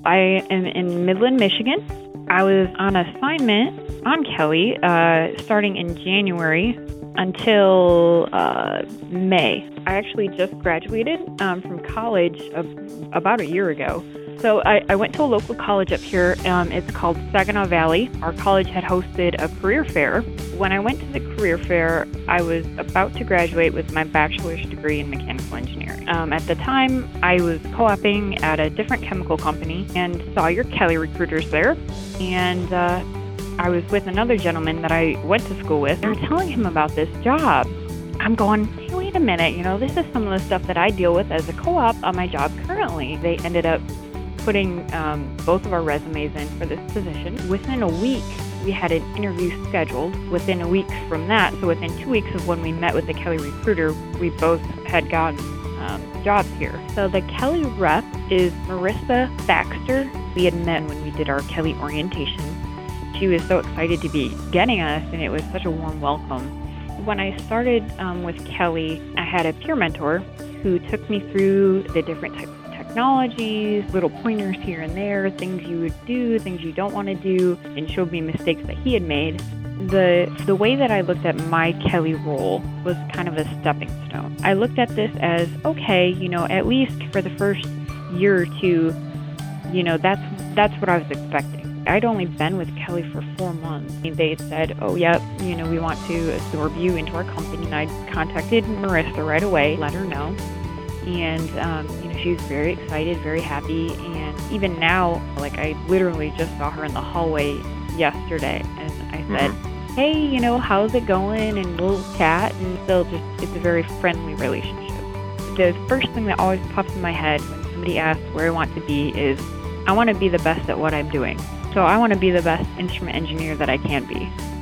I am in Midland, Michigan. I was on assignment on Kelly starting in January until May. I actually just graduated from college about a year ago. So I went to a local college up here. It's called Saginaw Valley. Our college had hosted a career fair. When I went to the career fair, I was about to graduate with my bachelor's degree in mechanical engineering. At the time, I was co-oping at a different chemical company and saw your Kelly recruiters there. And I was with another gentleman that I went to school with. They were telling him about this job. I'm going, hey, wait a minute, this is some of the stuff that I deal with as a co-op on my job currently. They ended up putting both of our resumes in for this position. Within a week, we had an interview scheduled. Within a week from that, so within 2 weeks of when we met with the Kelly recruiter, we both had gotten jobs here. So the Kelly rep is Marissa Baxter. We had met when we did our Kelly orientation. She was so excited to be getting us, and it was such a warm welcome. When I started with Kelly, I had a peer mentor who took me through the different technologies, little pointers here and there, things you would do, things you don't want to do, and showed me mistakes that he had made. The way that I looked at my Kelly role was kind of a stepping stone. I looked at this as, okay, at least for the first year or two, that's what I was expecting. I'd only been with Kelly for 4 months. They had said, oh, yep, we want to absorb you into our company. And I contacted Marissa right away, let her know. And, she was very excited, very happy. And even now, I literally just saw her in the hallway yesterday. And I said, hey, how's it going? And we'll chat. And still it's a very friendly relationship. The first thing that always pops in my head when somebody asks where I want to be is, I want to be the best at what I'm doing. So I want to be the best instrument engineer that I can be.